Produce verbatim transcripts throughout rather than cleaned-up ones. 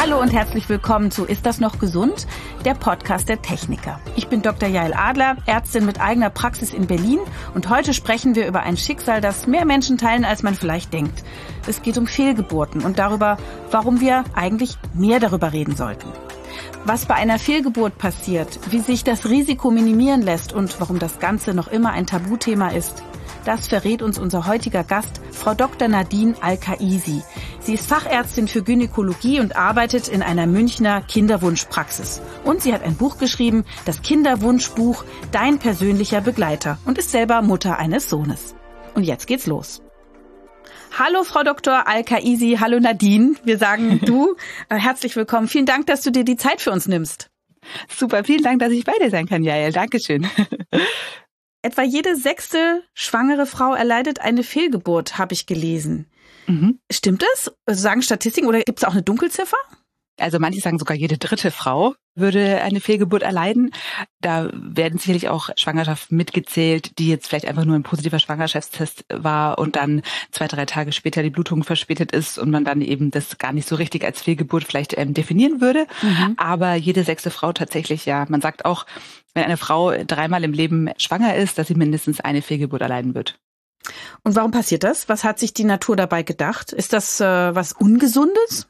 Hallo und herzlich willkommen zu Ist das noch gesund? Der Podcast der Techniker. Ich bin Doktor Jael Adler, Ärztin mit eigener Praxis in Berlin und heute sprechen wir über ein Schicksal, das mehr Menschen teilen, als man vielleicht denkt. Es geht um Fehlgeburten und darüber, warum wir eigentlich mehr darüber reden sollten. Was bei einer Fehlgeburt passiert, wie sich das Risiko minimieren lässt und warum das Ganze noch immer ein Tabuthema ist, das verrät uns unser heutiger Gast, Frau Doktor Nadine Al-Khaisi. Sie ist Fachärztin für Gynäkologie und arbeitet in einer Münchner Kinderwunschpraxis. Und sie hat ein Buch geschrieben, das Kinderwunschbuch Dein persönlicher Begleiter, und ist selber Mutter eines Sohnes. Und jetzt geht's los. Hallo Frau Doktor Al-Khaisi, hallo Nadine. Wir sagen du. Herzlich willkommen. Vielen Dank, dass du dir die Zeit für uns nimmst. Super, vielen Dank, dass ich bei dir sein kann, Jael. Dankeschön. Etwa jede sechste schwangere Frau erleidet eine Fehlgeburt, habe ich gelesen. Mhm. Stimmt das? Sagen Statistiken oder gibt es auch eine Dunkelziffer? Also manche sagen sogar, jede dritte Frau würde eine Fehlgeburt erleiden. Da werden sicherlich auch Schwangerschaften mitgezählt, die jetzt vielleicht einfach nur ein positiver Schwangerschaftstest war und dann zwei, drei Tage später die Blutung verspätet ist und man dann eben das gar nicht so richtig als Fehlgeburt vielleicht ähm, definieren würde. Mhm. Aber jede sechste Frau tatsächlich, ja. Man sagt auch, wenn eine Frau dreimal im Leben schwanger ist, dass sie mindestens eine Fehlgeburt erleiden wird. Und warum passiert das? Was hat sich die Natur dabei gedacht? Ist das äh, was Ungesundes?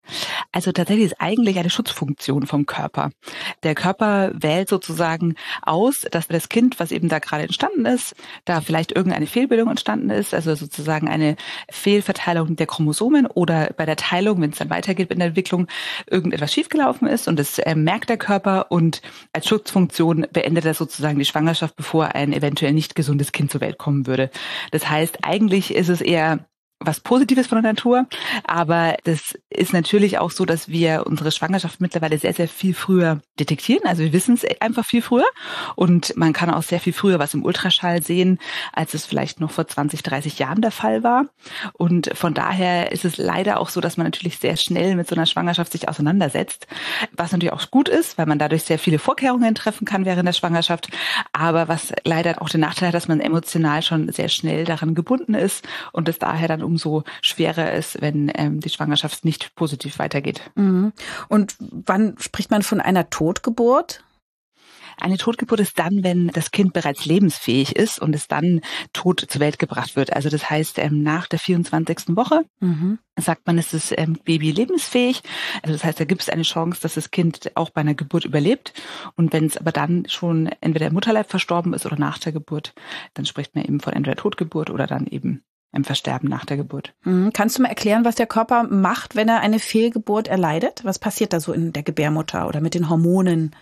Also tatsächlich ist eigentlich eine Schutzfunktion vom Körper. Der Körper wählt sozusagen aus, dass das Kind, was eben da gerade entstanden ist, da vielleicht irgendeine Fehlbildung entstanden ist, also sozusagen eine Fehlverteilung der Chromosomen oder bei der Teilung, wenn es dann weitergeht in der Entwicklung, irgendetwas schiefgelaufen ist und das äh, merkt der Körper und als Schutzfunktion beendet er sozusagen die Schwangerschaft, bevor ein eventuell nicht gesundes Kind zur Welt kommen würde. Das heißt, eigentlich ist es eher was Positives von der Natur, aber das ist natürlich auch so, dass wir unsere Schwangerschaft mittlerweile sehr, sehr viel früher detektieren. Also wir wissen es einfach viel früher und man kann auch sehr viel früher was im Ultraschall sehen, als es vielleicht noch vor zwanzig, dreißig Jahren der Fall war. Und von daher ist es leider auch so, dass man natürlich sehr schnell mit so einer Schwangerschaft sich auseinandersetzt, was natürlich auch gut ist, weil man dadurch sehr viele Vorkehrungen treffen kann während der Schwangerschaft, aber was leider auch den Nachteil hat, dass man emotional schon sehr schnell daran gebunden ist und es daher dann umso schwerer ist, wenn ähm, die Schwangerschaft nicht positiv weitergeht. Mhm. Und wann spricht man von einer Totgeburt? Eine Totgeburt ist dann, wenn das Kind bereits lebensfähig ist und es dann tot zur Welt gebracht wird. Also das heißt, ähm, nach der vierundzwanzigsten Woche mhm. sagt man, ist das ähm, Baby lebensfähig. Also das heißt, da gibt es eine Chance, dass das Kind auch bei einer Geburt überlebt. Und wenn es aber dann schon entweder im Mutterleib verstorben ist oder nach der Geburt, dann spricht man eben von entweder Totgeburt oder dann eben im Versterben nach der Geburt. Kannst du mal erklären, was der Körper macht, wenn er eine Fehlgeburt erleidet? Was passiert da so in der Gebärmutter oder mit den Hormonen?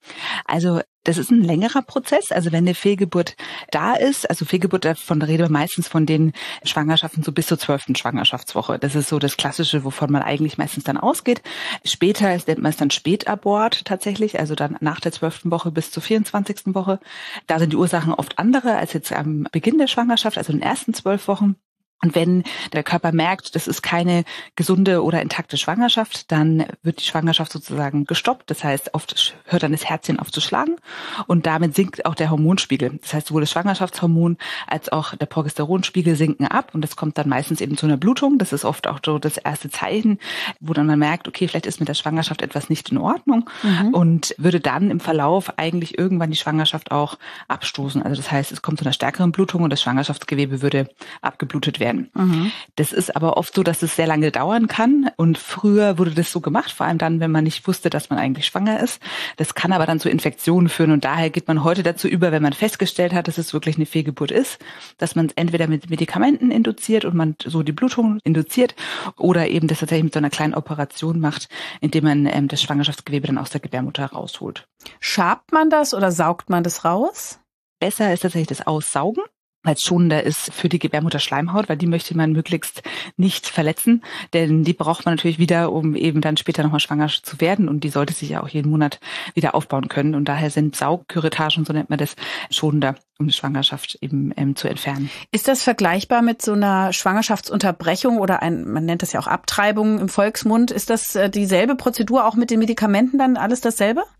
Also das ist ein längerer Prozess. Also wenn eine Fehlgeburt da ist, also Fehlgeburt, davon reden wir meistens von den Schwangerschaften so bis zur zwölften Schwangerschaftswoche. Das ist so das Klassische, wovon man eigentlich meistens dann ausgeht. Später ist, nennt man es dann Spätabort tatsächlich, also dann nach der zwölften Woche bis zur vierundzwanzigsten Woche. Da sind die Ursachen oft andere als jetzt am Beginn der Schwangerschaft, also in den ersten zwölf Wochen. Und wenn der Körper merkt, das ist keine gesunde oder intakte Schwangerschaft, dann wird die Schwangerschaft sozusagen gestoppt. Das heißt, oft hört dann das Herzchen auf zu schlagen und damit sinkt auch der Hormonspiegel. Das heißt, sowohl das Schwangerschaftshormon als auch der Progesteronspiegel sinken ab und das kommt dann meistens eben zu einer Blutung. Das ist oft auch so das erste Zeichen, wo dann man merkt, okay, vielleicht ist mit der Schwangerschaft etwas nicht in Ordnung mhm. und würde dann im Verlauf eigentlich irgendwann die Schwangerschaft auch abstoßen. Also das heißt, es kommt zu einer stärkeren Blutung und das Schwangerschaftsgewebe würde abgeblutet werden. Mhm. Das ist aber oft so, dass es sehr lange dauern kann und früher wurde das so gemacht, vor allem dann, wenn man nicht wusste, dass man eigentlich schwanger ist. Das kann aber dann zu Infektionen führen und daher geht man heute dazu über, wenn man festgestellt hat, dass es wirklich eine Fehlgeburt ist, dass man es entweder mit Medikamenten induziert und man so die Blutung induziert oder eben das tatsächlich mit so einer kleinen Operation macht, indem man ähm, das Schwangerschaftsgewebe dann aus der Gebärmutter rausholt. Schabt man das oder saugt man das raus? Besser ist tatsächlich das Aussaugen, weil es schonender ist für die Gebärmutterschleimhaut, weil die möchte man möglichst nicht verletzen, denn die braucht man natürlich wieder, um eben dann später nochmal schwanger zu werden und die sollte sich ja auch jeden Monat wieder aufbauen können und daher sind Saugküretagen, so nennt man das, schonender, um die Schwangerschaft eben ähm, zu entfernen. Ist das vergleichbar mit so einer Schwangerschaftsunterbrechung oder ein, man nennt das ja auch Abtreibung im Volksmund, ist das äh, dieselbe Prozedur auch mit den Medikamenten dann alles dasselbe?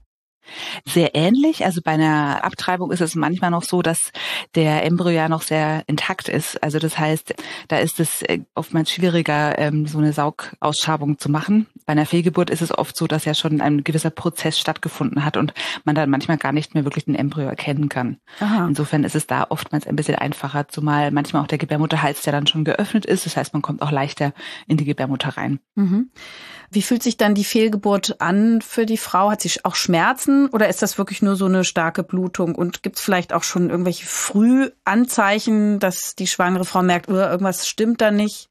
Sehr ähnlich. Also bei einer Abtreibung ist es manchmal noch so, dass der Embryo ja noch sehr intakt ist. Also das heißt, da ist es oftmals schwieriger, so eine Saugausschabung zu machen. Bei einer Fehlgeburt ist es oft so, dass ja schon ein gewisser Prozess stattgefunden hat und man dann manchmal gar nicht mehr wirklich den Embryo erkennen kann. Aha. Insofern ist es da oftmals ein bisschen einfacher, zumal manchmal auch der Gebärmutterhals ja dann schon geöffnet ist. Das heißt, man kommt auch leichter in die Gebärmutter rein. Mhm. Wie fühlt sich dann die Fehlgeburt an für die Frau? Hat sie auch Schmerzen oder ist das wirklich nur so eine starke Blutung? Und gibt es vielleicht auch schon irgendwelche Frühanzeichen, dass die schwangere Frau merkt, oh, irgendwas stimmt da nicht?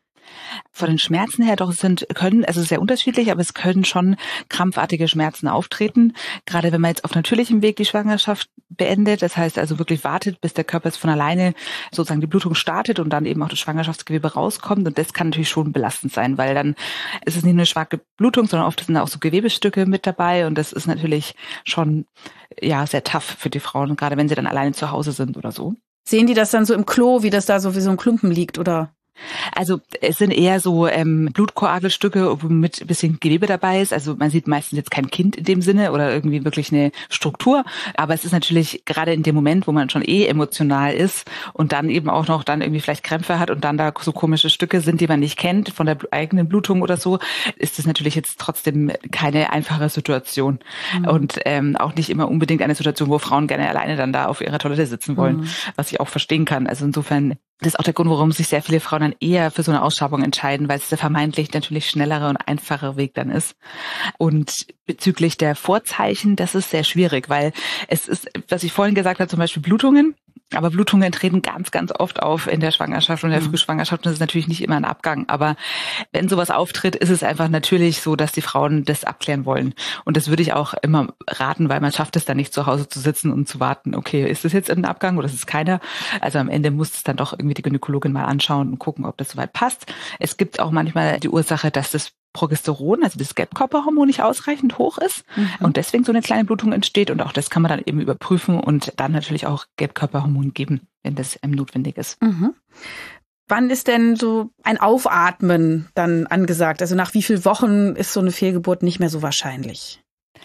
Von den Schmerzen her doch sind können, also sehr unterschiedlich, aber es können schon krampfartige Schmerzen auftreten. Gerade wenn man jetzt auf natürlichem Weg die Schwangerschaft beendet, das heißt also wirklich wartet, bis der Körper es von alleine sozusagen die Blutung startet und dann eben auch das Schwangerschaftsgewebe rauskommt. Und das kann natürlich schon belastend sein, weil dann ist es nicht nur eine starke Blutung, sondern oft sind auch so Gewebestücke mit dabei und das ist natürlich schon ja sehr tough für die Frauen, gerade wenn sie dann alleine zu Hause sind oder so. Sehen die das dann so im Klo, wie das da so wie so ein Klumpen liegt, oder? Also es sind eher so ähm, Blutkoagelstücke, wo mit ein bisschen Gewebe dabei ist. Also man sieht meistens jetzt kein Kind in dem Sinne oder irgendwie wirklich eine Struktur. Aber es ist natürlich gerade in dem Moment, wo man schon eh emotional ist und dann eben auch noch dann irgendwie vielleicht Krämpfe hat und dann da so komische Stücke sind, die man nicht kennt von der eigenen Blutung oder so, ist das natürlich jetzt trotzdem keine einfache Situation. Mhm. Und ähm, auch nicht immer unbedingt eine Situation, wo Frauen gerne alleine dann da auf ihrer Toilette sitzen wollen, mhm. was ich auch verstehen kann. Also insofern das ist auch der Grund, warum sich sehr viele Frauen dann eher für so eine Ausschabung entscheiden, weil es der vermeintlich natürlich schnellere und einfachere Weg dann ist. Und bezüglich der Vorzeichen, das ist sehr schwierig, weil es ist, was ich vorhin gesagt habe, zum Beispiel Blutungen. Aber Blutungen treten ganz, ganz oft auf in der Schwangerschaft und der Frühschwangerschaft. Und das ist natürlich nicht immer ein Abgang. Aber wenn sowas auftritt, ist es einfach natürlich so, dass die Frauen das abklären wollen. Und das würde ich auch immer raten, weil man schafft es dann nicht, zu Hause zu sitzen und zu warten, okay, ist das jetzt ein Abgang oder ist es keiner? Also am Ende muss es dann doch irgendwie die Gynäkologin mal anschauen und gucken, ob das soweit passt. Es gibt auch manchmal die Ursache, dass das Progesteron, also das Gelbkörperhormon, nicht ausreichend hoch ist mhm. und deswegen so eine kleine Blutung entsteht. Und auch das kann man dann eben überprüfen und dann natürlich auch Gelbkörperhormon geben, wenn das ähm, notwendig ist. Mhm. Wann ist denn so ein Aufatmen dann angesagt? Also nach wie vielen Wochen ist so eine Fehlgeburt nicht mehr so wahrscheinlich?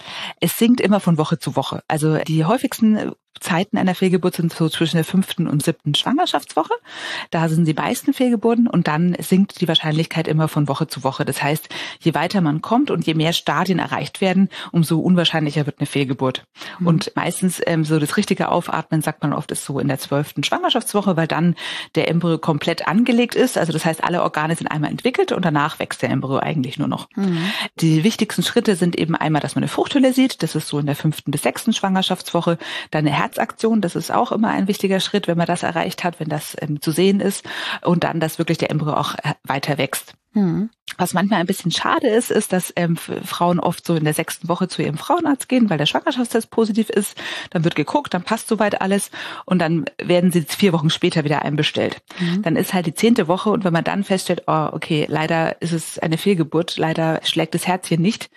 Es sinkt immer von Woche zu Woche. Also die häufigsten Zeiten einer Fehlgeburt sind so zwischen der fünften und siebten Schwangerschaftswoche. Da sind die meisten Fehlgeburten und dann sinkt die Wahrscheinlichkeit immer von Woche zu Woche. Das heißt, je weiter man kommt und je mehr Stadien erreicht werden, umso unwahrscheinlicher wird eine Fehlgeburt. Mhm. Und meistens ähm, so das richtige Aufatmen, sagt man oft, ist so in der zwölften Schwangerschaftswoche, weil dann der Embryo komplett angelegt ist. Also das heißt, alle Organe sind einmal entwickelt und danach wächst der Embryo eigentlich nur noch. Mhm. Die wichtigsten Schritte sind eben einmal, dass man eine Fruchthülle sieht. Das ist so in der fünften bis sechsten Schwangerschaftswoche. Dann eine Herzaktion, das ist auch immer ein wichtiger Schritt, wenn man das erreicht hat, wenn das ähm, zu sehen ist. Und dann, dass wirklich der Embryo auch äh, weiter wächst. Mhm. Was manchmal ein bisschen schade ist, ist, dass ähm, Frauen oft so in der sechsten Woche zu ihrem Frauenarzt gehen, weil der Schwangerschaftstest positiv ist. Dann wird geguckt, dann passt soweit alles und dann werden sie vier Wochen später wieder einbestellt. Mhm. Dann ist halt die zehnte Woche und wenn man dann feststellt, oh, okay, leider ist es eine Fehlgeburt, leider schlägt das Herz hier nicht,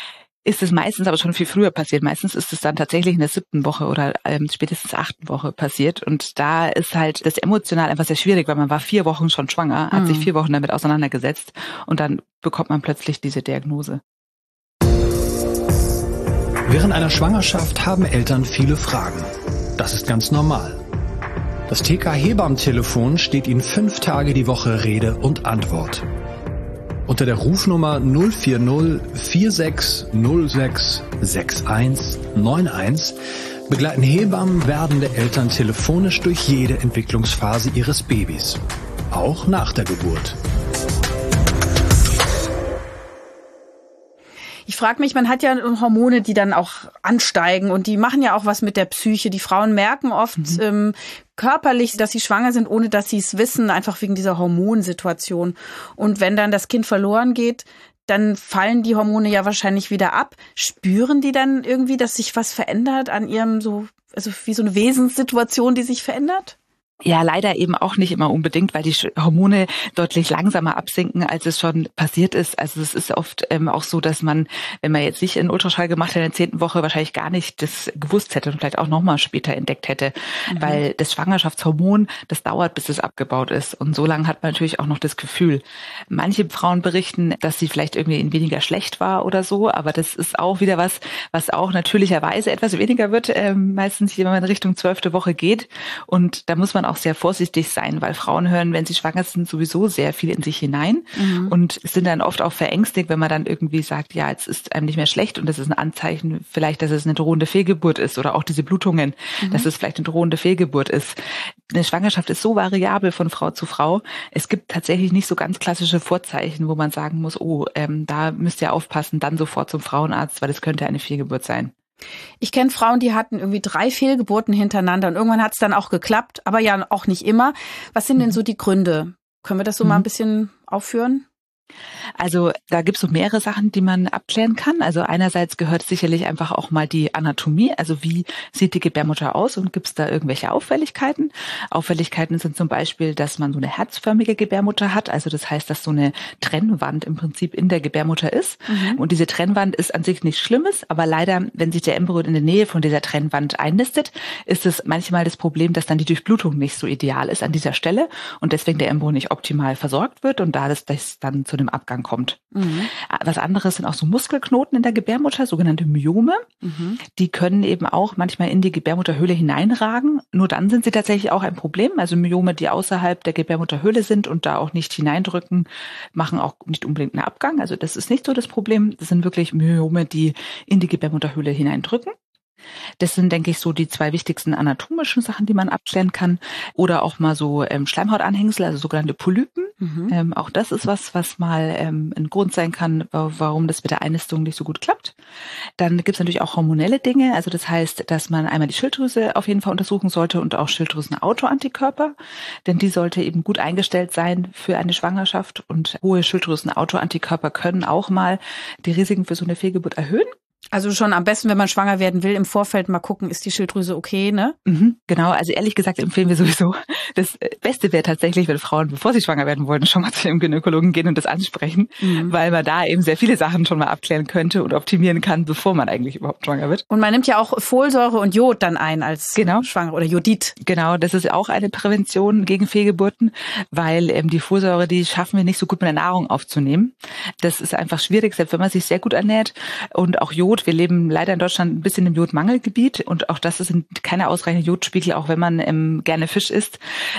ist es meistens aber schon viel früher passiert. Meistens ist es dann tatsächlich in der siebten Woche oder ähm, spätestens achten Woche passiert. Und da ist halt das emotional einfach sehr schwierig, weil man war vier Wochen schon schwanger, mhm. hat sich vier Wochen damit auseinandergesetzt und dann bekommt man plötzlich diese Diagnose. Während einer Schwangerschaft haben Eltern viele Fragen. Das ist ganz normal. Das T K-Hebammentelefon steht Ihnen fünf Tage die Woche Rede und Antwort. Unter der Rufnummer null vier null vier sechs null sechs sechs eins neun eins begleiten Hebammen werdende Eltern telefonisch durch jede Entwicklungsphase ihres Babys, auch nach der Geburt. Ich frage mich, man hat ja Hormone, die dann auch ansteigen und die machen ja auch was mit der Psyche. Die Frauen merken oft mhm. ähm, körperlich, dass sie schwanger sind, ohne dass sie es wissen, einfach wegen dieser Hormonsituation. Und wenn dann das Kind verloren geht, dann fallen die Hormone ja wahrscheinlich wieder ab. Spüren die dann irgendwie, dass sich was verändert an ihrem so, also wie so eine Wesenssituation, die sich verändert? Ja, leider eben auch nicht immer unbedingt, weil die Hormone deutlich langsamer absinken, als es schon passiert ist. Also es ist oft ähm, auch so, dass man, wenn man jetzt nicht einen Ultraschall gemacht hat in der zehnten Woche, wahrscheinlich gar nicht das gewusst hätte und vielleicht auch nochmal später entdeckt hätte. Mhm. Weil das Schwangerschaftshormon, das dauert, bis es abgebaut ist. Und so lange hat man natürlich auch noch das Gefühl. Manche Frauen berichten, dass sie vielleicht irgendwie weniger schlecht war oder so, aber das ist auch wieder was, was auch natürlicherweise etwas weniger wird, ähm, meistens, wenn man in Richtung zwölfte Woche geht. Und da muss man auch auch sehr vorsichtig sein, weil Frauen hören, wenn sie schwanger sind, sowieso sehr viel in sich hinein mhm. und sind dann oft auch verängstigt, wenn man dann irgendwie sagt, ja, jetzt ist einem nicht mehr schlecht und das ist ein Anzeichen vielleicht, dass es eine drohende Fehlgeburt ist oder auch diese Blutungen, mhm. dass es vielleicht eine drohende Fehlgeburt ist. Eine Schwangerschaft ist so variabel von Frau zu Frau. Es gibt tatsächlich nicht so ganz klassische Vorzeichen, wo man sagen muss, oh, ähm, da müsst ihr aufpassen, dann sofort zum Frauenarzt, weil es könnte eine Fehlgeburt sein. Ich kenne Frauen, die hatten irgendwie drei Fehlgeburten hintereinander und irgendwann hat es dann auch geklappt, aber ja auch nicht immer. Was sind denn so die Gründe? Können wir das so mhm. mal ein bisschen aufführen? Also da gibt es so mehrere Sachen, die man abklären kann. Also einerseits gehört sicherlich einfach auch mal die Anatomie, also wie sieht die Gebärmutter aus und gibt es da irgendwelche Auffälligkeiten? Auffälligkeiten sind zum Beispiel, dass man so eine herzförmige Gebärmutter hat, also das heißt, dass so eine Trennwand im Prinzip in der Gebärmutter ist. Mhm. Und diese Trennwand ist an sich nichts Schlimmes, aber leider, wenn sich der Embryo in der Nähe von dieser Trennwand einnistet, ist es manchmal das Problem, dass dann die Durchblutung nicht so ideal ist an dieser Stelle und deswegen der Embryo nicht optimal versorgt wird und da das, das dann zu einem Abgang kommt. Mhm. Was anderes sind auch so Muskelknoten in der Gebärmutter, sogenannte Myome. Mhm. Die können eben auch manchmal in die Gebärmutterhöhle hineinragen. Nur dann sind sie tatsächlich auch ein Problem. Also Myome, die außerhalb der Gebärmutterhöhle sind und da auch nicht hineindrücken, machen auch nicht unbedingt einen Abgang. Also das ist nicht so das Problem. Das sind wirklich Myome, die in die Gebärmutterhöhle hineindrücken. Das sind, denke ich, so die zwei wichtigsten anatomischen Sachen, die man abklären kann. Oder auch mal so ähm, Schleimhautanhängsel, also sogenannte Polypen. Mhm. Ähm, auch das ist was, was mal ähm, ein Grund sein kann, warum das mit der Einnistung nicht so gut klappt. Dann gibt es natürlich auch hormonelle Dinge. Also das heißt, dass man einmal die Schilddrüse auf jeden Fall untersuchen sollte und auch Schilddrüsen-Autoantikörper. Denn die sollte eben gut eingestellt sein für eine Schwangerschaft. Und hohe Schilddrüsen-Autoantikörper können auch mal die Risiken für so eine Fehlgeburt erhöhen. Also schon am besten, wenn man schwanger werden will, im Vorfeld mal gucken, ist die Schilddrüse okay, ne? Mhm, genau, also ehrlich gesagt empfehlen wir sowieso, das Beste wäre tatsächlich, wenn Frauen, bevor sie schwanger werden wollen, schon mal zu ihrem Gynäkologen gehen und das ansprechen, mhm. weil man da eben sehr viele Sachen schon mal abklären könnte und optimieren kann, bevor man eigentlich überhaupt schwanger wird. Und man nimmt ja auch Folsäure und Jod dann ein als genau. Schwangere oder Jodid. Genau, das ist auch eine Prävention gegen Fehlgeburten, weil ähm, die Folsäure, die schaffen wir nicht so gut mit der Nahrung aufzunehmen. Das ist einfach schwierig, selbst wenn man sich sehr gut ernährt. Und auch Jod, wir leben leider in Deutschland ein bisschen im Jodmangelgebiet und auch das sind keine ausreichenden Jodspiegel, auch wenn man ähm, gerne Fisch isst.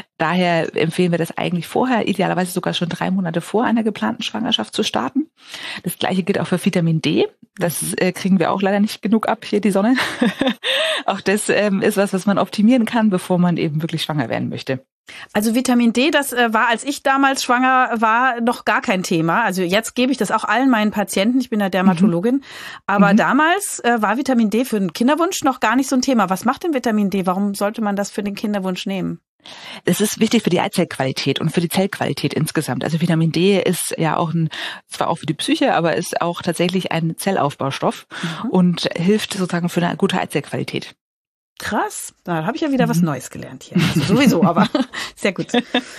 Daher empfehlen wir das eigentlich vorher, idealerweise sogar schon drei Monate vor einer geplanten Schwangerschaft zu starten. Das Gleiche gilt auch für Vitamin D. Das äh, kriegen wir auch leider nicht genug ab, hier die Sonne. Auch das ähm, ist was, was man optimieren kann, bevor man eben wirklich schwanger werden möchte. Also Vitamin D, das äh, war, als ich damals schwanger war, noch gar kein Thema. Also jetzt gebe ich das auch allen meinen Patienten. Ich bin ja Dermatologin. Mhm. Aber mhm. damals äh, war Vitamin D für den Kinderwunsch noch gar nicht so ein Thema. Was macht denn Vitamin D? Warum sollte man das für den Kinderwunsch nehmen? Es ist wichtig für die Eizellqualität und für die Zellqualität insgesamt. Also Vitamin D ist ja auch ein, zwar auch für die Psyche, aber ist auch tatsächlich ein Zellaufbaustoff mhm. und hilft sozusagen für eine gute Eizellqualität. Krass, da habe ich ja wieder mhm. was Neues gelernt hier. Also sowieso, aber sehr gut.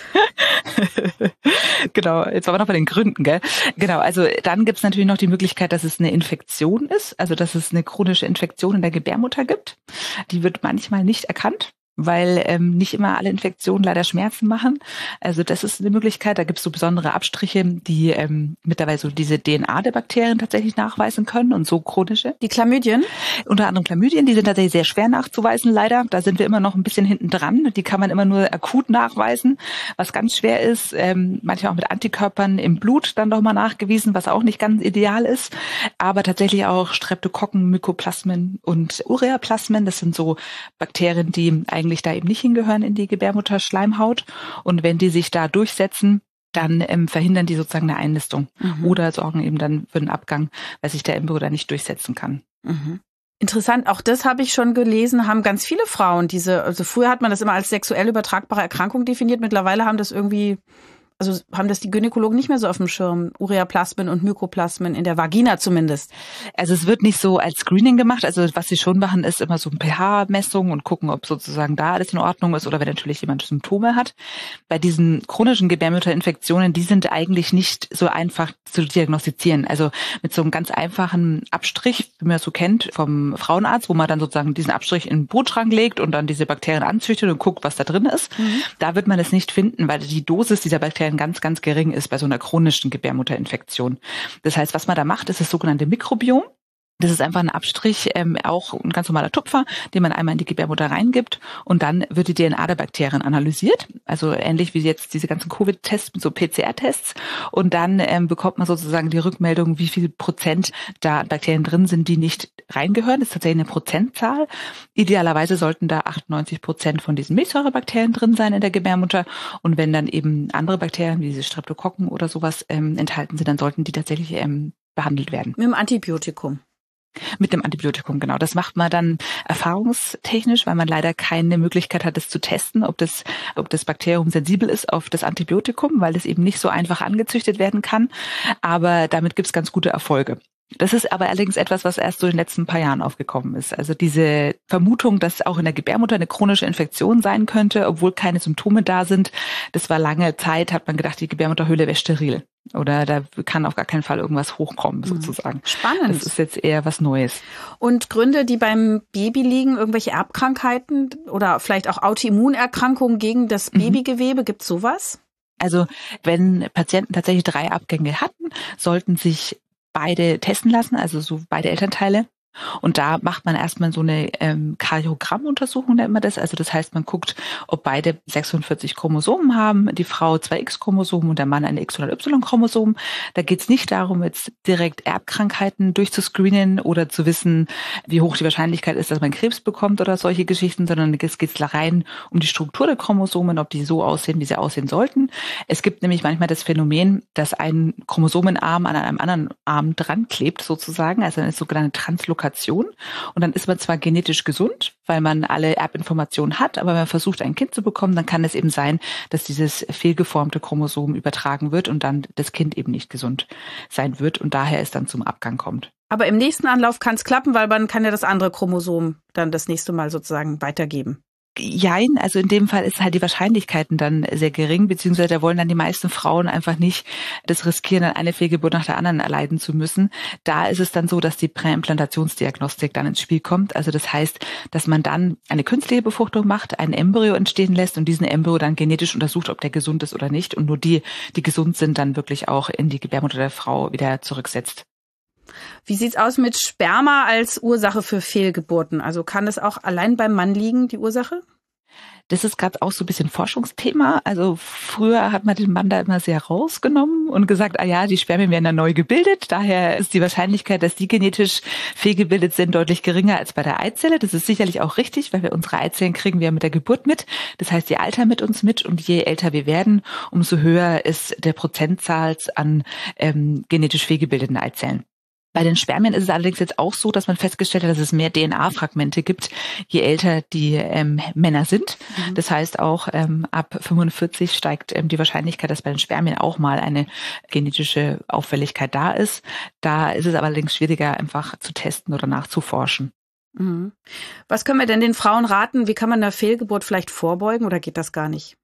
Genau, jetzt waren wir noch bei den Gründen, gell? Genau, also dann gibt es natürlich noch die Möglichkeit, dass es eine Infektion ist, also dass es eine chronische Infektion in der Gebärmutter gibt. Die wird manchmal nicht erkannt, weil ähm, nicht immer alle Infektionen leider Schmerzen machen. Also das ist eine Möglichkeit. Da gibt es so besondere Abstriche, die ähm, mittlerweile so diese D N A der Bakterien tatsächlich nachweisen können und so chronische. Die Chlamydien? Unter anderem Chlamydien, die sind tatsächlich sehr schwer nachzuweisen leider. Da sind wir immer noch ein bisschen hinten dran. Die kann man immer nur akut nachweisen, was ganz schwer ist. Ähm, manchmal auch mit Antikörpern im Blut dann doch mal nachgewiesen, was auch nicht ganz ideal ist. Aber tatsächlich auch Streptokokken, Mykoplasmen und Ureaplasmen. Das sind so Bakterien, die eigentlich eigentlich da eben nicht hingehören in die Gebärmutterschleimhaut. Und wenn die sich da durchsetzen, dann ähm, verhindern die sozusagen eine Einnistung mhm. oder sorgen eben dann für einen Abgang, weil sich der Embryo da nicht durchsetzen kann. Mhm. Interessant, auch das habe ich schon gelesen, haben ganz viele Frauen diese, also früher hat man das immer als sexuell übertragbare Erkrankung definiert, mittlerweile haben das irgendwie Also haben das die Gynäkologen nicht mehr so auf dem Schirm, Ureaplasmen und Mykoplasmen in der Vagina zumindest? Also es wird nicht so als Screening gemacht. Also was sie schon machen, ist immer so ein pH-Messung und gucken, ob sozusagen da alles in Ordnung ist oder wenn natürlich jemand Symptome hat. Bei diesen chronischen Gebärmutterinfektionen, die sind eigentlich nicht so einfach zu diagnostizieren. Also mit so einem ganz einfachen Abstrich, wie man das so kennt vom Frauenarzt, wo man dann sozusagen diesen Abstrich in den Brutschrank legt und dann diese Bakterien anzüchtet und guckt, was da drin ist. Mhm. Da wird man es nicht finden, weil die Dosis dieser Bakterien ganz, ganz gering ist bei so einer chronischen Gebärmutterinfektion. Das heißt, was man da macht, ist das sogenannte Mikrobiom. Das ist einfach ein Abstrich, ähm, auch ein ganz normaler Tupfer, den man einmal in die Gebärmutter reingibt und dann wird die D N A der Bakterien analysiert, also ähnlich wie jetzt diese ganzen Covid-Tests mit so P C R-Tests und dann ähm, bekommt man sozusagen die Rückmeldung, wie viel Prozent da Bakterien drin sind, die nicht reingehören. Das ist tatsächlich eine Prozentzahl. Idealerweise sollten da achtundneunzig Prozent von diesen Milchsäurebakterien drin sein in der Gebärmutter und wenn dann eben andere Bakterien wie diese Streptokokken oder sowas ähm, enthalten sind, dann sollten die tatsächlich ähm, behandelt werden. Mit dem Antibiotikum. Mit dem Antibiotikum, genau. Das macht man dann erfahrungstechnisch, weil man leider keine Möglichkeit hat, das zu testen, ob das, ob das Bakterium sensibel ist auf das Antibiotikum, weil es eben nicht so einfach angezüchtet werden kann. Aber damit gibt es ganz gute Erfolge. Das ist aber allerdings etwas, was erst so in den letzten paar Jahren aufgekommen ist. Also diese Vermutung, dass auch in der Gebärmutter eine chronische Infektion sein könnte, obwohl keine Symptome da sind, das war lange Zeit, hat man gedacht, die Gebärmutterhöhle wäre steril. Oder da kann auf gar keinen Fall irgendwas hochkommen, sozusagen. Spannend. Das ist jetzt eher was Neues. Und Gründe, die beim Baby liegen, irgendwelche Erbkrankheiten oder vielleicht auch Autoimmunerkrankungen gegen das Babygewebe, gibt's sowas? Also wenn Patienten tatsächlich drei Abgänge hatten, sollten sich beide testen lassen, also so beide Elternteile. Und da macht man erstmal so eine ähm, Karyogramm-Untersuchung, nennt man das. Also das heißt, man guckt, ob beide sechsundvierzig Chromosomen haben, die Frau zwei X-Chromosomen und der Mann eine X- oder Y-Chromosom. Da geht es nicht darum, jetzt direkt Erbkrankheiten durchzuscreenen oder zu wissen, wie hoch die Wahrscheinlichkeit ist, dass man Krebs bekommt oder solche Geschichten, sondern es geht rein um die Struktur der Chromosomen, ob die so aussehen, wie sie aussehen sollten. Es gibt nämlich manchmal das Phänomen, dass ein Chromosomenarm an einem anderen Arm dran klebt sozusagen, also eine sogenannte Translokation. Und dann ist man zwar genetisch gesund, weil man alle Erbinformationen hat, aber wenn man versucht, ein Kind zu bekommen, dann kann es eben sein, dass dieses fehlgeformte Chromosom übertragen wird und dann das Kind eben nicht gesund sein wird und daher es dann zum Abgang kommt. Aber im nächsten Anlauf kann es klappen, weil man kann ja das andere Chromosom dann das nächste Mal sozusagen weitergeben. Jein, also in dem Fall ist halt die Wahrscheinlichkeiten dann sehr gering, beziehungsweise da wollen dann die meisten Frauen einfach nicht das riskieren, dann eine Fehlgeburt nach der anderen erleiden zu müssen. Da ist es dann so, dass die Präimplantationsdiagnostik dann ins Spiel kommt. Also das heißt, dass man dann eine künstliche Befruchtung macht, ein Embryo entstehen lässt und diesen Embryo dann genetisch untersucht, ob der gesund ist oder nicht. Und nur die, die gesund sind, dann wirklich auch in die Gebärmutter der Frau wieder zurücksetzt. Wie sieht's aus mit Sperma als Ursache für Fehlgeburten? Also kann es auch allein beim Mann liegen, die Ursache? Das ist gerade auch so ein bisschen Forschungsthema. Also früher hat man den Mann da immer sehr rausgenommen und gesagt, ah ja, die Spermien werden dann neu gebildet. Daher ist die Wahrscheinlichkeit, dass die genetisch fehlgebildet sind, deutlich geringer als bei der Eizelle. Das ist sicherlich auch richtig, weil wir unsere Eizellen kriegen wir mit der Geburt mit. Das heißt, die altern mit uns mit und je älter wir werden, umso höher ist der Prozentzahl an ähm, genetisch fehlgebildeten Eizellen. Bei den Spermien ist es allerdings jetzt auch so, dass man festgestellt hat, dass es mehr D N A-Fragmente gibt, je älter die ähm, Männer sind. Mhm. Das heißt auch ähm, ab fünfundvierzig steigt ähm, die Wahrscheinlichkeit, dass bei den Spermien auch mal eine genetische Auffälligkeit da ist. Da ist es aber allerdings schwieriger, einfach zu testen oder nachzuforschen. Mhm. Was können wir denn den Frauen raten? Wie kann man einer Fehlgeburt vielleicht vorbeugen oder geht das gar nicht?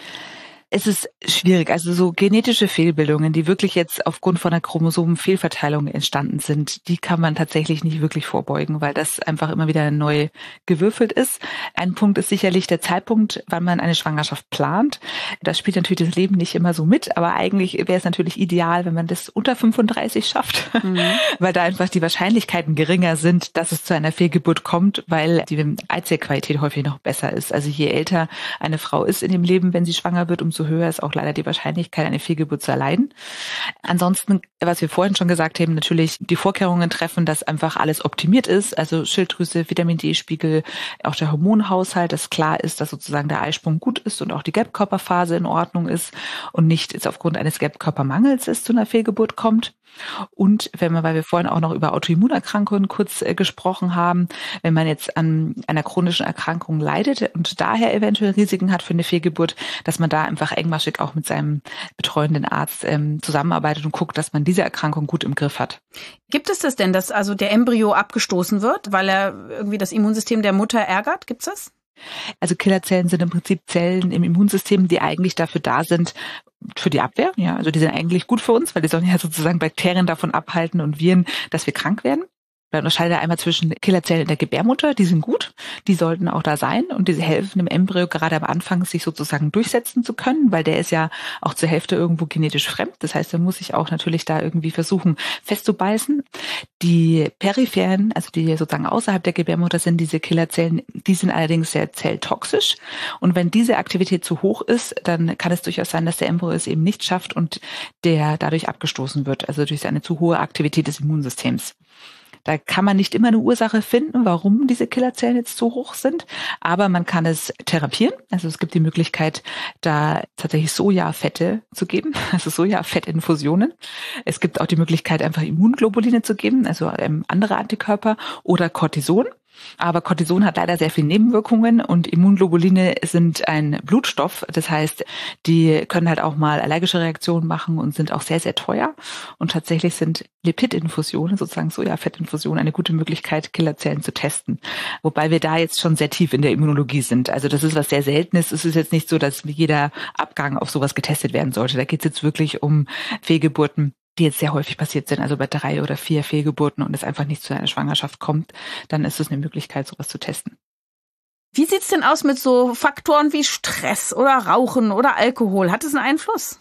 Es ist schwierig. Also so genetische Fehlbildungen, die wirklich jetzt aufgrund von einer Chromosomenfehlverteilung entstanden sind, die kann man tatsächlich nicht wirklich vorbeugen, weil das einfach immer wieder neu gewürfelt ist. Ein Punkt ist sicherlich der Zeitpunkt, wann man eine Schwangerschaft plant. Das spielt natürlich das Leben nicht immer so mit, aber eigentlich wäre es natürlich ideal, wenn man das unter fünfunddreißig schafft, mhm. weil da einfach die Wahrscheinlichkeiten geringer sind, dass es zu einer Fehlgeburt kommt, weil die Eizellqualität häufig noch besser ist. Also je älter eine Frau ist in dem Leben, wenn sie schwanger wird, umso höher ist auch leider die Wahrscheinlichkeit, eine Fehlgeburt zu erleiden. Ansonsten, was wir vorhin schon gesagt haben, natürlich die Vorkehrungen treffen, dass einfach alles optimiert ist, also Schilddrüse, Vitamin D-Spiegel, auch der Hormonhaushalt, dass klar ist, dass sozusagen der Eisprung gut ist und auch die Gelbkörperphase in Ordnung ist und nicht jetzt aufgrund eines Gelbkörpermangels es zu einer Fehlgeburt kommt. Und wenn man, weil wir vorhin auch noch über Autoimmunerkrankungen kurz äh, gesprochen haben, wenn man jetzt an einer chronischen Erkrankung leidet und daher eventuell Risiken hat für eine Fehlgeburt, dass man da einfach engmaschig auch mit seinem betreuenden Arzt ähm, zusammenarbeitet und guckt, dass man diese Erkrankung gut im Griff hat. Gibt es das denn, dass also der Embryo abgestoßen wird, weil er irgendwie das Immunsystem der Mutter ärgert? Gibt's das? Also Killerzellen sind im Prinzip Zellen im Immunsystem, die eigentlich dafür da sind, für die Abwehr. Ja, also die sind eigentlich gut für uns, weil die sollen ja sozusagen Bakterien davon abhalten und Viren, dass wir krank werden. Da unterscheidet er einmal zwischen Killerzellen in der Gebärmutter, die sind gut, die sollten auch da sein und diese helfen dem Embryo gerade am Anfang, sich sozusagen durchsetzen zu können, weil der ist ja auch zur Hälfte irgendwo genetisch fremd. Das heißt, er muss sich auch natürlich da irgendwie versuchen festzubeißen. Die peripheren, also die sozusagen außerhalb der Gebärmutter sind, diese Killerzellen, die sind allerdings sehr zelltoxisch. Und wenn diese Aktivität zu hoch ist, dann kann es durchaus sein, dass der Embryo es eben nicht schafft und der dadurch abgestoßen wird, also durch eine zu hohe Aktivität des Immunsystems. Da kann man nicht immer eine Ursache finden, warum diese Killerzellen jetzt so hoch sind, aber man kann es therapieren. Also es gibt die Möglichkeit, da tatsächlich Sojafette zu geben, also Sojafettinfusionen. Es gibt auch die Möglichkeit, einfach Immunglobuline zu geben, also ähm, andere Antikörper oder Cortison. Aber Cortison hat leider sehr viele Nebenwirkungen und Immunglobuline sind ein Blutstoff. Das heißt, die können halt auch mal allergische Reaktionen machen und sind auch sehr, sehr teuer. Und tatsächlich sind Lipidinfusionen, sozusagen Sojafettinfusionen, eine gute Möglichkeit, Killerzellen zu testen. Wobei wir da jetzt schon sehr tief in der Immunologie sind. Also das ist was sehr Seltenes. Es ist jetzt nicht so, dass jeder Abgang auf sowas getestet werden sollte. Da geht es jetzt wirklich um Fehlgeburten, die jetzt sehr häufig passiert sind, also bei drei oder vier Fehlgeburten und es einfach nicht zu einer Schwangerschaft kommt, dann ist es eine Möglichkeit, sowas zu testen. Wie sieht's denn aus mit so Faktoren wie Stress oder Rauchen oder Alkohol? Hat es einen Einfluss?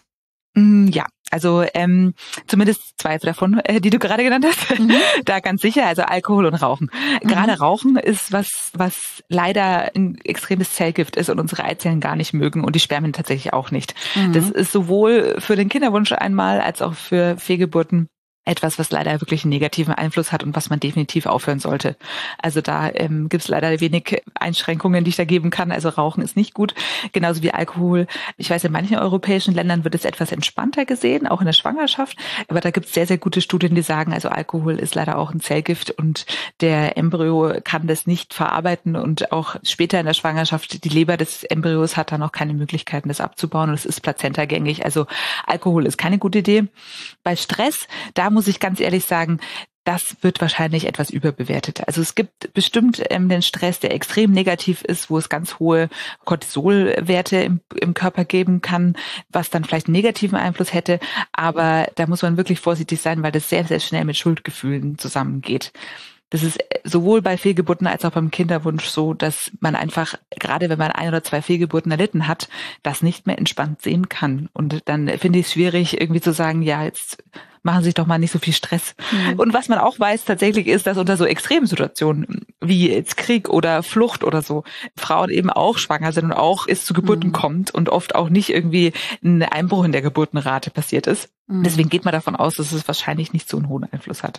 Ja, also ähm, zumindest zwei davon, äh, die du gerade genannt hast, mhm. da ganz sicher, also Alkohol und Rauchen. Mhm. Gerade Rauchen ist was, was leider ein extremes Zellgift ist und unsere Eizellen gar nicht mögen und die Spermien tatsächlich auch nicht. Mhm. Das ist sowohl für den Kinderwunsch einmal als auch für Fehlgeburten etwas, was leider wirklich einen negativen Einfluss hat und was man definitiv aufhören sollte. Also da ähm, gibt es leider wenig Einschränkungen, die ich da geben kann. Also Rauchen ist nicht gut, genauso wie Alkohol. Ich weiß, in manchen europäischen Ländern wird es etwas entspannter gesehen, auch in der Schwangerschaft. Aber da gibt es sehr, sehr gute Studien, die sagen, also Alkohol ist leider auch ein Zellgift und der Embryo kann das nicht verarbeiten und auch später in der Schwangerschaft, die Leber des Embryos hat da noch keine Möglichkeiten, das abzubauen und es ist plazentagängig. Also Alkohol ist keine gute Idee. Bei Stress, da muss ich ganz ehrlich sagen, das wird wahrscheinlich etwas überbewertet. Also es gibt bestimmt ähm, den Stress, der extrem negativ ist, wo es ganz hohe Cortisolwerte im, im Körper geben kann, was dann vielleicht einen negativen Einfluss hätte. Aber da muss man wirklich vorsichtig sein, weil das sehr, sehr schnell mit Schuldgefühlen zusammengeht. Das ist sowohl bei Fehlgeburten als auch beim Kinderwunsch so, dass man einfach, gerade wenn man ein oder zwei Fehlgeburten erlitten hat, das nicht mehr entspannt sehen kann. Und dann finde ich es schwierig, irgendwie zu sagen, ja, jetzt machen Sie sich doch mal nicht so viel Stress. Mhm. Und was man auch weiß tatsächlich ist, dass unter so Extremsituationen wie jetzt Krieg oder Flucht oder so Frauen eben auch schwanger sind und auch es zu Geburten mhm. kommt und oft auch nicht irgendwie ein Einbruch in der Geburtenrate passiert ist. Mhm. Deswegen geht man davon aus, dass es wahrscheinlich nicht so einen hohen Einfluss hat.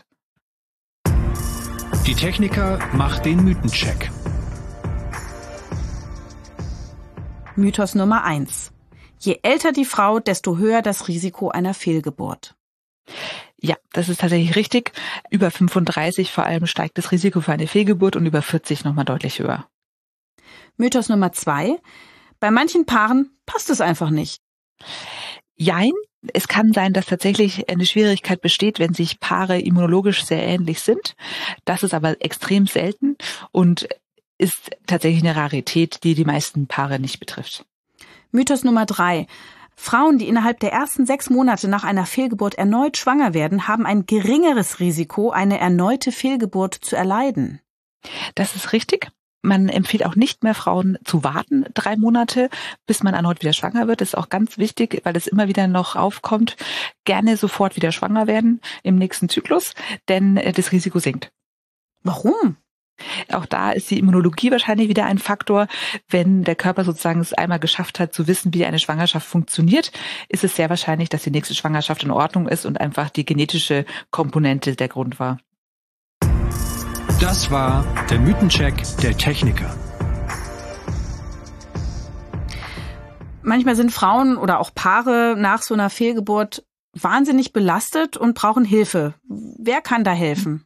Die Techniker macht den Mythencheck. Mythos Nummer eins. Je älter die Frau, desto höher das Risiko einer Fehlgeburt. Ja, das ist tatsächlich richtig. Über fünfunddreißig vor allem steigt das Risiko für eine Fehlgeburt und über vierzig nochmal deutlich höher. Mythos Nummer zwei. Bei manchen Paaren passt es einfach nicht. Jein. Es kann sein, dass tatsächlich eine Schwierigkeit besteht, wenn sich Paare immunologisch sehr ähnlich sind. Das ist aber extrem selten und ist tatsächlich eine Rarität, die die meisten Paare nicht betrifft. Mythos Nummer drei. Frauen, die innerhalb der ersten sechs Monate nach einer Fehlgeburt erneut schwanger werden, haben ein geringeres Risiko, eine erneute Fehlgeburt zu erleiden. Das ist richtig. Man empfiehlt auch nicht mehr Frauen zu warten, drei Monate, bis man erneut wieder schwanger wird. Das ist auch ganz wichtig, weil es immer wieder noch aufkommt. Gerne sofort wieder schwanger werden im nächsten Zyklus, denn das Risiko sinkt. Warum? Auch da ist die Immunologie wahrscheinlich wieder ein Faktor. Wenn der Körper sozusagen es einmal geschafft hat, zu wissen, wie eine Schwangerschaft funktioniert, ist es sehr wahrscheinlich, dass die nächste Schwangerschaft in Ordnung ist und einfach die genetische Komponente der Grund war. Das war der Mythencheck der Techniker. Manchmal sind Frauen oder auch Paare nach so einer Fehlgeburt wahnsinnig belastet und brauchen Hilfe. Wer kann da helfen?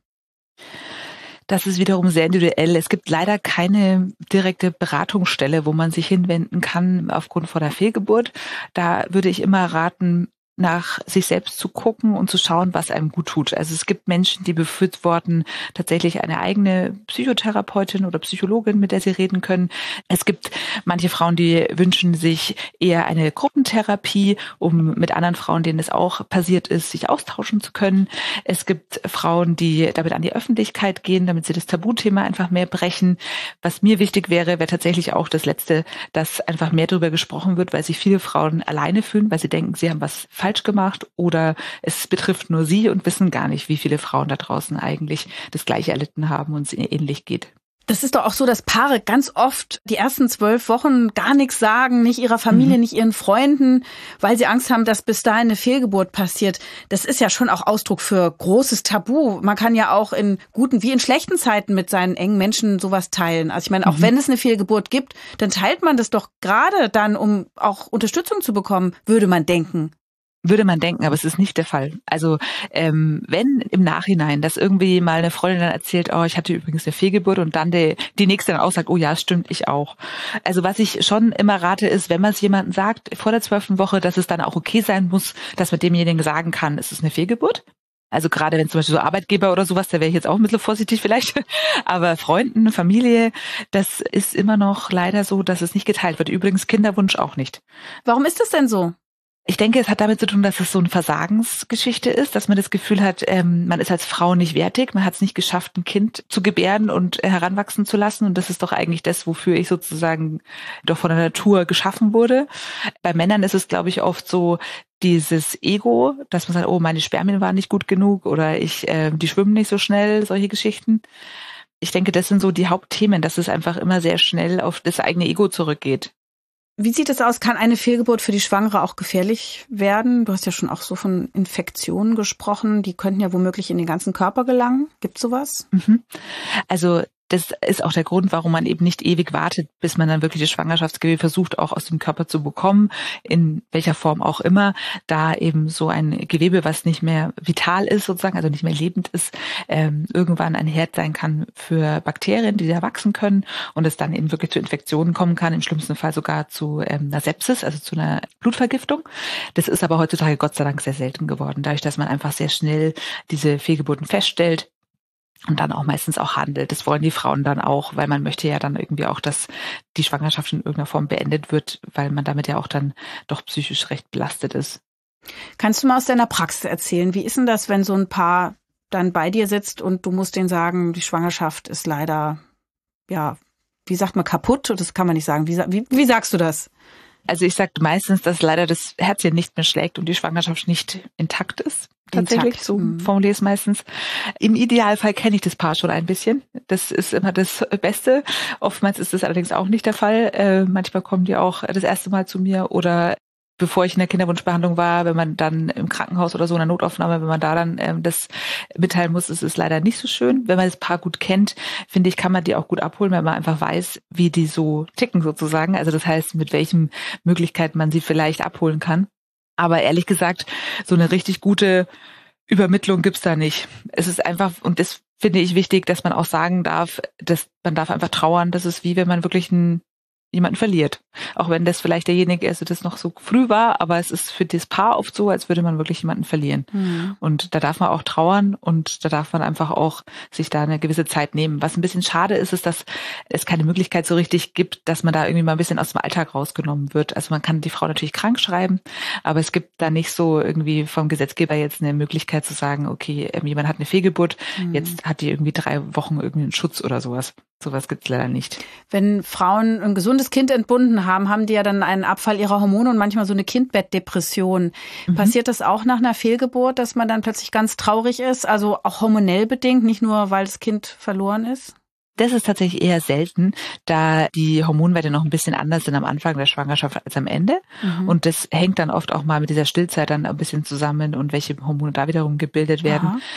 Das ist wiederum sehr individuell. Es gibt leider keine direkte Beratungsstelle, wo man sich hinwenden kann aufgrund von einer Fehlgeburt. Da würde ich immer raten, nach sich selbst zu gucken und zu schauen, was einem gut tut. Also es gibt Menschen, die befürworten tatsächlich eine eigene Psychotherapeutin oder Psychologin, mit der sie reden können. Es gibt manche Frauen, die wünschen sich eher eine Gruppentherapie, um mit anderen Frauen, denen es auch passiert ist, sich austauschen zu können. Es gibt Frauen, die damit an die Öffentlichkeit gehen, damit sie das Tabuthema einfach mehr brechen. Was mir wichtig wäre, wäre tatsächlich auch das Letzte, dass einfach mehr darüber gesprochen wird, weil sich viele Frauen alleine fühlen, weil sie denken, sie haben was falsch gemacht oder es betrifft nur sie und wissen gar nicht, wie viele Frauen da draußen eigentlich das Gleiche erlitten haben und es ihnen ähnlich geht. Das ist doch auch so, dass Paare ganz oft die ersten zwölf Wochen gar nichts sagen, nicht ihrer Familie, mhm. nicht ihren Freunden, weil sie Angst haben, dass bis dahin eine Fehlgeburt passiert. Das ist ja schon auch Ausdruck für großes Tabu. Man kann ja auch in guten wie in schlechten Zeiten mit seinen engen Menschen sowas teilen. Also ich meine, auch mhm. wenn es eine Fehlgeburt gibt, dann teilt man das doch gerade dann, um auch Unterstützung zu bekommen, würde man denken. Würde man denken, aber es ist nicht der Fall. Also ähm, wenn im Nachhinein, dass irgendwie mal eine Freundin dann erzählt, oh, ich hatte übrigens eine Fehlgeburt und dann die, die nächste dann auch sagt, oh ja, stimmt, ich auch. Also was ich schon immer rate ist, wenn man es jemandem sagt vor der zwölften Woche, dass es dann auch okay sein muss, dass man demjenigen sagen kann, es ist eine Fehlgeburt. Also gerade wenn zum Beispiel so Arbeitgeber oder sowas, da wäre ich jetzt auch ein bisschen vorsichtig vielleicht, aber Freunden, Familie, das ist immer noch leider so, dass es nicht geteilt wird. Übrigens Kinderwunsch auch nicht. Warum ist das denn so? Ich denke, es hat damit zu tun, dass es so eine Versagensgeschichte ist, dass man das Gefühl hat, ähm, man ist als Frau nicht wertig, man hat es nicht geschafft, ein Kind zu gebären und äh, heranwachsen zu lassen. Und das ist doch eigentlich das, wofür ich sozusagen doch von der Natur geschaffen wurde. Bei Männern ist es, glaube ich, oft so dieses Ego, dass man sagt, oh, meine Spermien waren nicht gut genug oder ich, äh, die schwimmen nicht so schnell, solche Geschichten. Ich denke, das sind so die Hauptthemen, dass es einfach immer sehr schnell auf das eigene Ego zurückgeht. Wie sieht es aus? Kann eine Fehlgeburt für die Schwangere auch gefährlich werden? Du hast ja schon auch so von Infektionen gesprochen. Die könnten ja womöglich in den ganzen Körper gelangen. Gibt's sowas? Mhm. Also das ist auch der Grund, warum man eben nicht ewig wartet, bis man dann wirklich das Schwangerschaftsgewebe versucht, auch aus dem Körper zu bekommen, in welcher Form auch immer, da eben so ein Gewebe, was nicht mehr vital ist sozusagen, also nicht mehr lebend ist, ähm, irgendwann ein Herd sein kann für Bakterien, die da wachsen können und es dann eben wirklich zu Infektionen kommen kann, im schlimmsten Fall sogar zu ähm, einer Sepsis, also zu einer Blutvergiftung. Das ist aber heutzutage Gott sei Dank sehr selten geworden, dadurch, dass man einfach sehr schnell diese Fehlgeburten feststellt. Und dann auch meistens auch handelt. Das wollen die Frauen dann auch, weil man möchte ja dann irgendwie auch, dass die Schwangerschaft in irgendeiner Form beendet wird, weil man damit ja auch dann doch psychisch recht belastet ist. Kannst du mal aus deiner Praxis erzählen, wie ist denn das, wenn so ein Paar dann bei dir sitzt und du musst denen sagen, die Schwangerschaft ist leider, ja, wie sagt man, kaputt? Das kann man nicht sagen. Wie, wie, wie sagst du das? Also ich sage meistens, dass leider das Herzchen nicht mehr schlägt und die Schwangerschaft nicht intakt ist. Tatsächlich, intakt. So mhm. formuliere ich es meistens. Im Idealfall kenne ich das Paar schon ein bisschen. Das ist immer das Beste. Oftmals ist das allerdings auch nicht der Fall. Äh, manchmal kommen die auch das erste Mal zu mir oder bevor ich in der Kinderwunschbehandlung war, wenn man dann im Krankenhaus oder so in der Notaufnahme, wenn man da dann ähm, das mitteilen muss, ist es leider nicht so schön. Wenn man das Paar gut kennt, finde ich, kann man die auch gut abholen, weil man einfach weiß, wie die so ticken sozusagen. Also das heißt, mit welchen Möglichkeiten man sie vielleicht abholen kann. Aber ehrlich gesagt, so eine richtig gute Übermittlung gibt's da nicht. Es ist einfach, und das finde ich wichtig, dass man auch sagen darf, dass man darf einfach trauern. Das ist wie wenn man wirklich einen jemanden verliert. Auch wenn das vielleicht derjenige ist, das noch so früh war, aber es ist für das Paar oft so, als würde man wirklich jemanden verlieren. Mhm. Und da darf man auch trauern und da darf man einfach auch sich da eine gewisse Zeit nehmen. Was ein bisschen schade ist, ist, dass es keine Möglichkeit so richtig gibt, dass man da irgendwie mal ein bisschen aus dem Alltag rausgenommen wird. Also man kann die Frau natürlich krank schreiben, aber es gibt da nicht so irgendwie vom Gesetzgeber jetzt eine Möglichkeit zu sagen, okay, jemand hat eine Fehlgeburt, mhm. jetzt hat die irgendwie drei Wochen irgendwie einen Schutz oder sowas. Sowas gibt's leider nicht. Wenn Frauen ein gesundes Kind entbunden haben, haben die ja dann einen Abfall ihrer Hormone und manchmal so eine Kindbettdepression. Mhm. Passiert das auch nach einer Fehlgeburt, dass man dann plötzlich ganz traurig ist? Also auch hormonell bedingt, nicht nur, weil das Kind verloren ist? Das ist tatsächlich eher selten, da die Hormonwerte noch ein bisschen anders sind am Anfang der Schwangerschaft als am Ende. Mhm. Und das hängt dann oft auch mal mit dieser Stillzeit dann ein bisschen zusammen und welche Hormone da wiederum gebildet werden. Aha.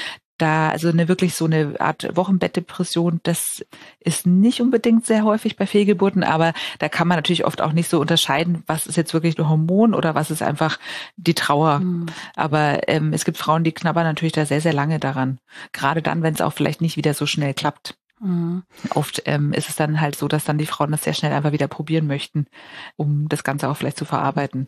da, also eine wirklich so eine Art Wochenbettdepression, das ist nicht unbedingt sehr häufig bei Fehlgeburten, aber da kann man natürlich oft auch nicht so unterscheiden, was ist jetzt wirklich ein Hormon oder was ist einfach die Trauer. Mhm. Aber ähm, es gibt Frauen, die knabbern natürlich da sehr, sehr lange daran. Gerade dann, wenn es auch vielleicht nicht wieder so schnell klappt. Mhm. Oft ähm, ist es dann halt so, dass dann die Frauen das sehr schnell einfach wieder probieren möchten, um das Ganze auch vielleicht zu verarbeiten.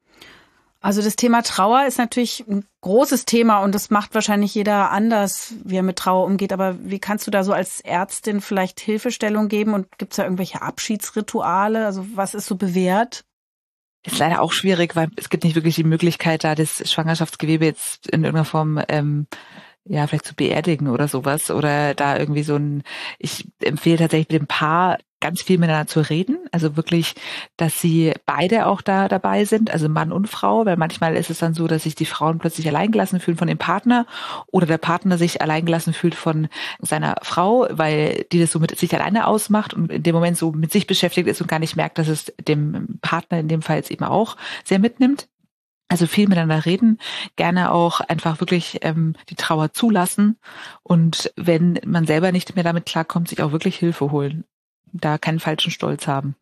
Also das Thema Trauer ist natürlich ein großes Thema und das macht wahrscheinlich jeder anders, wie er mit Trauer umgeht. Aber wie kannst du da so als Ärztin vielleicht Hilfestellung geben und gibt es da irgendwelche Abschiedsrituale? Also was ist so bewährt? Ist leider auch schwierig, weil es gibt nicht wirklich die Möglichkeit, da das Schwangerschaftsgewebe jetzt in irgendeiner Form ähm, ja vielleicht zu beerdigen oder sowas oder da irgendwie so ein. Ich empfehle tatsächlich dem Paar ganz viel miteinander zu reden, also wirklich, dass sie beide auch da dabei sind, also Mann und Frau, weil manchmal ist es dann so, dass sich die Frauen plötzlich alleingelassen fühlen von dem Partner oder der Partner sich alleingelassen fühlt von seiner Frau, weil die das so mit sich alleine ausmacht und in dem Moment so mit sich beschäftigt ist und gar nicht merkt, dass es dem Partner in dem Fall jetzt eben auch sehr mitnimmt. Also viel miteinander reden, gerne auch einfach wirklich ähm, die Trauer zulassen und wenn man selber nicht mehr damit klarkommt, sich auch wirklich Hilfe holen. Da keinen falschen Stolz haben.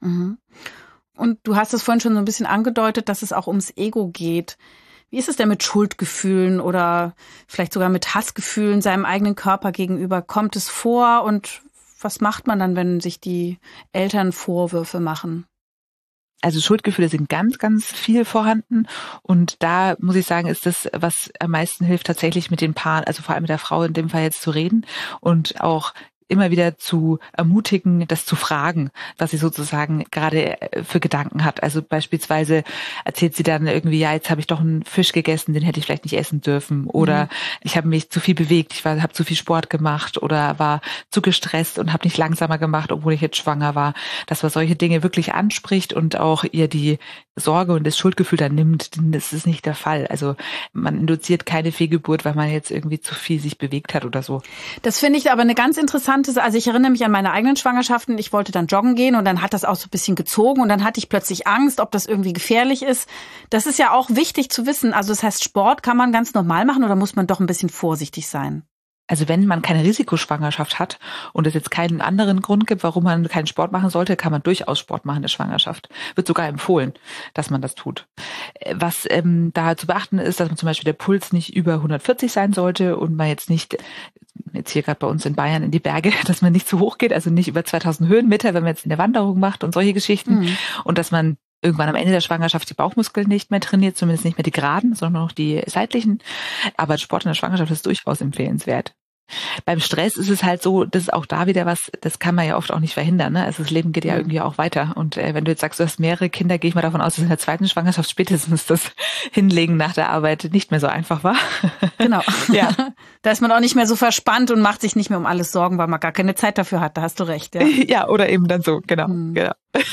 Und du hast es vorhin schon so ein bisschen angedeutet, dass es auch ums Ego geht. Wie ist es denn mit Schuldgefühlen oder vielleicht sogar mit Hassgefühlen seinem eigenen Körper gegenüber? Kommt es vor und was macht man dann, wenn sich die Eltern Vorwürfe machen? Also Schuldgefühle sind ganz, ganz viel vorhanden und da muss ich sagen, ist das, was am meisten hilft, tatsächlich mit den Paaren, also vor allem mit der Frau in dem Fall jetzt zu reden und auch immer wieder zu ermutigen, das zu fragen, was sie sozusagen gerade für Gedanken hat. Also beispielsweise erzählt sie dann irgendwie, ja, jetzt habe ich doch einen Fisch gegessen, den hätte ich vielleicht nicht essen dürfen. Oder mhm. ich habe mich zu viel bewegt, ich habe zu viel Sport gemacht oder war zu gestresst und habe nicht langsamer gemacht, obwohl ich jetzt schwanger war. Dass man solche Dinge wirklich anspricht und auch ihr die Sorge und das Schuldgefühl dann nimmt, denn das ist nicht der Fall. Also man induziert keine Fehlgeburt, weil man jetzt irgendwie zu viel sich bewegt hat oder so. Das finde ich aber eine ganz interessante. Also ich erinnere mich an meine eigenen Schwangerschaften. Ich wollte dann joggen gehen und dann hat das auch so ein bisschen gezogen und dann hatte ich plötzlich Angst, ob das irgendwie gefährlich ist. Das ist ja auch wichtig zu wissen. Also das heißt, Sport kann man ganz normal machen oder muss man doch ein bisschen vorsichtig sein? Also wenn man keine Risikoschwangerschaft hat und es jetzt keinen anderen Grund gibt, warum man keinen Sport machen sollte, kann man durchaus Sport machen in der Schwangerschaft. Wird sogar empfohlen, dass man das tut. Was ähm, da zu beachten ist, dass man zum Beispiel der Puls nicht über hundertvierzig sein sollte und man jetzt nicht, jetzt hier gerade bei uns in Bayern in die Berge, dass man nicht zu hoch geht, also nicht über zweitausend Höhenmeter, wenn man jetzt in der Wanderung macht und solche Geschichten. Mhm. Und dass man irgendwann am Ende der Schwangerschaft die Bauchmuskeln nicht mehr trainiert, zumindest nicht mehr die geraden, sondern noch die seitlichen. Aber Sport in der Schwangerschaft ist durchaus empfehlenswert. Beim Stress ist es halt so, das ist auch da wieder was, das kann man ja oft auch nicht verhindern. Ne? Also das Leben geht ja irgendwie auch weiter. Und äh, wenn du jetzt sagst, du hast mehrere Kinder, gehe ich mal davon aus, dass in der zweiten Schwangerschaft spätestens das Hinlegen nach der Arbeit nicht mehr so einfach war. Genau. Ja. Da ist man auch nicht mehr so verspannt und macht sich nicht mehr um alles Sorgen, weil man gar keine Zeit dafür hat. Da hast du recht. Ja, ja oder eben dann so, genau. Hm. genau.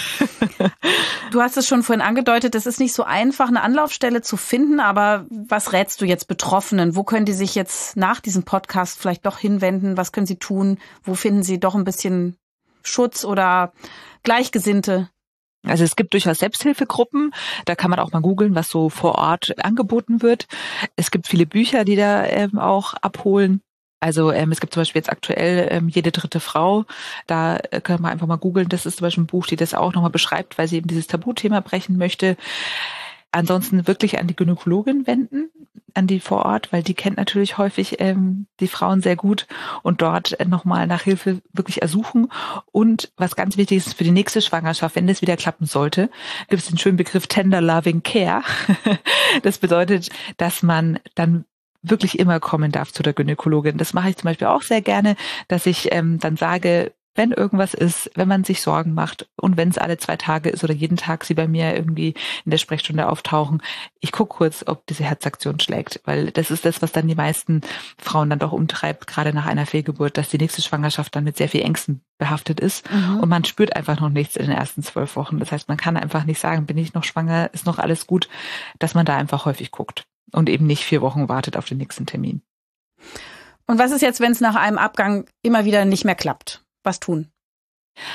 Du hast es schon vorhin angedeutet, es ist nicht so einfach, eine Anlaufstelle zu finden, aber was rätst du jetzt Betroffenen? Wo können die sich jetzt nach diesem Podcast vielleicht doch hinwenden? Was können sie tun? Wo finden sie doch ein bisschen Schutz oder Gleichgesinnte? Also es gibt durchaus Selbsthilfegruppen, da kann man auch mal googeln, was so vor Ort angeboten wird. Es gibt viele Bücher, die da ähm, auch abholen. Also ähm, es gibt zum Beispiel jetzt aktuell ähm, jede dritte Frau, da äh, kann man einfach mal googeln, das ist zum Beispiel ein Buch, die das auch nochmal beschreibt, weil sie eben dieses Tabuthema brechen möchte. Ansonsten wirklich an die Gynäkologin wenden, an die vor Ort, weil die kennt natürlich häufig ähm, die Frauen sehr gut und dort äh, nochmal nach Hilfe wirklich ersuchen. Und was ganz wichtig ist für die nächste Schwangerschaft, wenn das wieder klappen sollte, gibt es den schönen Begriff Tender Loving Care. Das bedeutet, dass man dann wirklich immer kommen darf zu der Gynäkologin. Das mache ich zum Beispiel auch sehr gerne, dass ich ähm, dann sage, wenn irgendwas ist, wenn man sich Sorgen macht und wenn es alle zwei Tage ist oder jeden Tag sie bei mir irgendwie in der Sprechstunde auftauchen, ich gucke kurz, ob diese Herzaktion schlägt, weil das ist das, was dann die meisten Frauen dann doch umtreibt, gerade nach einer Fehlgeburt, dass die nächste Schwangerschaft dann mit sehr viel Ängsten behaftet ist mhm. und man spürt einfach noch nichts in den ersten zwölf Wochen. Das heißt, man kann einfach nicht sagen, bin ich noch schwanger, ist noch alles gut, dass man da einfach häufig guckt und eben nicht vier Wochen wartet auf den nächsten Termin. Und was ist jetzt, wenn es nach einem Abgang immer wieder nicht mehr klappt? Was tun?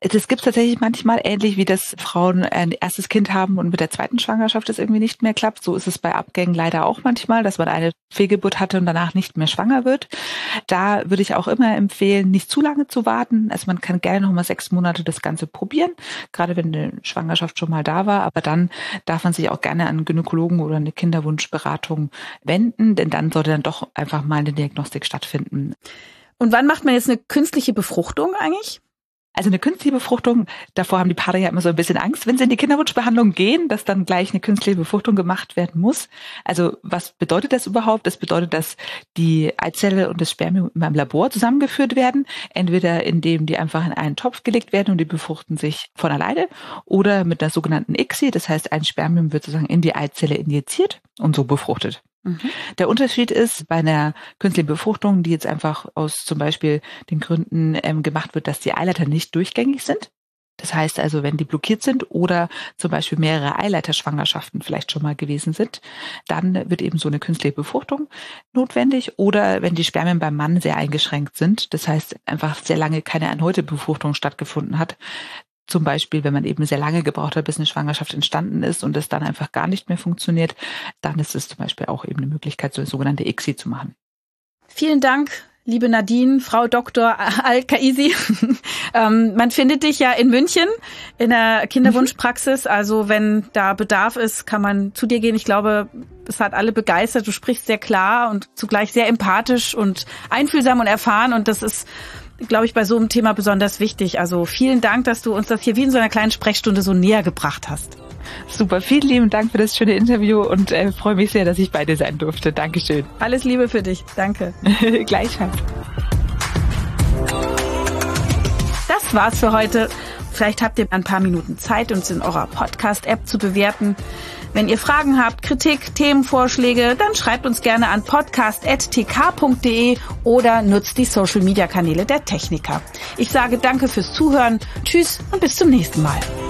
Das gibt es tatsächlich manchmal, ähnlich wie das Frauen ein erstes Kind haben und mit der zweiten Schwangerschaft es irgendwie nicht mehr klappt. So ist es bei Abgängen leider auch manchmal, dass man eine Fehlgeburt hatte und danach nicht mehr schwanger wird. Da würde ich auch immer empfehlen, nicht zu lange zu warten. Also man kann gerne noch mal sechs Monate das Ganze probieren, gerade wenn eine Schwangerschaft schon mal da war. Aber dann darf man sich auch gerne an einen Gynäkologen oder eine Kinderwunschberatung wenden, denn dann sollte dann doch einfach mal eine Diagnostik stattfinden. Und wann macht man jetzt eine künstliche Befruchtung eigentlich? Also eine künstliche Befruchtung, davor haben die Paare ja immer so ein bisschen Angst, wenn sie in die Kinderwunschbehandlung gehen, dass dann gleich eine künstliche Befruchtung gemacht werden muss. Also was bedeutet das überhaupt? Das bedeutet, dass die Eizelle und das Spermium in einem Labor zusammengeführt werden, entweder indem die einfach in einen Topf gelegt werden und die befruchten sich von alleine oder mit einer sogenannten I C S I, das heißt ein Spermium wird sozusagen in die Eizelle injiziert und so befruchtet. Mhm. Der Unterschied ist bei einer künstlichen Befruchtung, die jetzt einfach aus zum Beispiel den Gründen ähm, gemacht wird, dass die Eileiter nicht durchgängig sind. Das heißt also, wenn die blockiert sind oder zum Beispiel mehrere Eileiterschwangerschaften vielleicht schon mal gewesen sind, dann wird eben so eine künstliche Befruchtung notwendig. Oder wenn die Spermien beim Mann sehr eingeschränkt sind, das heißt einfach sehr lange keine erneute Befruchtung stattgefunden hat, zum Beispiel, wenn man eben sehr lange gebraucht hat, bis eine Schwangerschaft entstanden ist und es dann einfach gar nicht mehr funktioniert, dann ist es zum Beispiel auch eben eine Möglichkeit, so eine sogenannte I C S I zu machen. Vielen Dank, liebe Nadine, Frau Doktor Al-Kaisi. ähm, man findet dich ja in München in der Kinderwunschpraxis. Also wenn da Bedarf ist, kann man zu dir gehen. Ich glaube, es hat alle begeistert. Du sprichst sehr klar und zugleich sehr empathisch und einfühlsam und erfahren. Und das ist, glaube ich, bei so einem Thema besonders wichtig. Also vielen Dank, dass du uns das hier wie in so einer kleinen Sprechstunde so näher gebracht hast. Super, vielen lieben Dank für das schöne Interview und äh, freue mich sehr, dass ich bei dir sein durfte. Dankeschön. Alles Liebe für dich. Danke. Gleichfalls. Das war's für heute. Vielleicht habt ihr ein paar Minuten Zeit, uns in eurer Podcast-App zu bewerten. Wenn ihr Fragen habt, Kritik, Themenvorschläge, dann schreibt uns gerne an podcast at t k punkt d e oder nutzt die Social-Media-Kanäle der Techniker. Ich sage danke fürs Zuhören, tschüss und bis zum nächsten Mal.